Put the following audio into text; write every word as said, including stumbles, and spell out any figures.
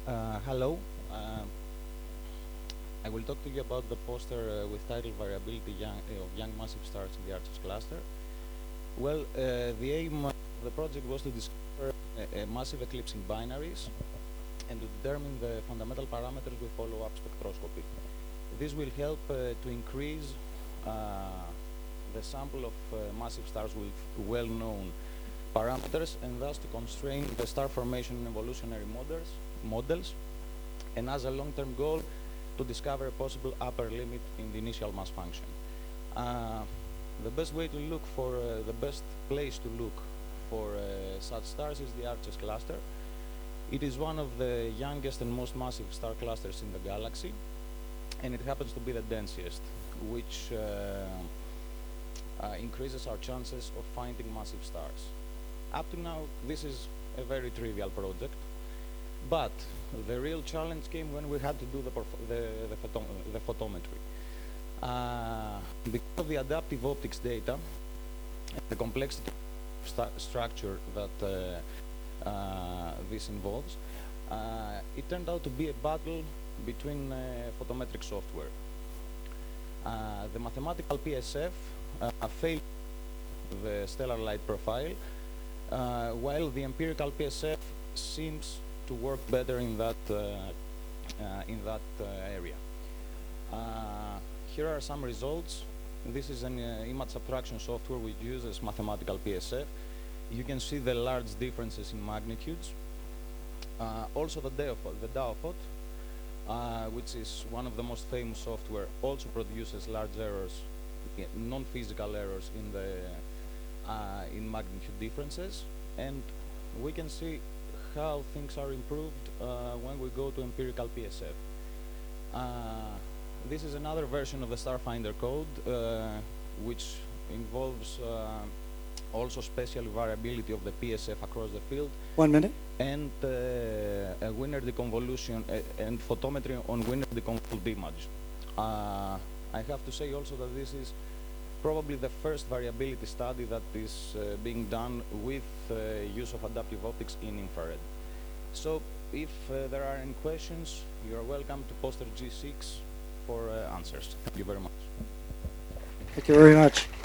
Uh, hello. Uh, I will talk to you about the poster uh, with title Variability young, uh, of Young Massive Stars in the Arches Cluster. Well, uh, the aim of the project was to discover a, a massive eclipse in binaries and to determine the fundamental parameters with follow-up spectroscopy. This will help uh, to increase uh, the sample of uh, massive stars with well-known parameters and thus to constrain the star formation in evolutionary models, models and as a long-term goal to discover a possible upper limit in the initial mass function. Uh, the best way to look for, uh, the best place to look for uh, such stars is the Arches cluster. It is one of the youngest and most massive star clusters in the galaxy, and it happens to be the densest, which uh, uh, increases our chances of finding massive stars. Up to now, this is a very trivial project, but the real challenge came when we had to do the, the, the, photo the photometry. Uh, because of the adaptive optics data and the complexity of st structure that uh, uh, this involves, uh, it turned out to be a battle between uh, photometric software. Uh, the mathematical P S F uh, failed the stellar light profile, uh, while the empirical P S F seems to work better in that uh, uh, in that uh, area. Uh, here are some results. This is an uh, image subtraction software which uses mathematical P S F. You can see the large differences in magnitudes. Uh, also the Daofot, the Daofot uh, which is one of the most famous software, also produces large errors, non-physical errors in the uh, in magnitude differences, and we can see how things are improved uh, when we go to empirical P S F. Uh, this is another version of the Starfinder code, uh, which involves uh, also spatial variability of the P S F across the field. One minute. And uh, a Wiener deconvolution uh, and photometry on Wiener deconvolved image. Uh, I have to say also that this is probably the first variability study that is uh, being done with uh, use of adaptive optics in infrared. So if uh, there are any questions, you are welcome to poster G six for uh, answers. Thank you very much. Thank you very much.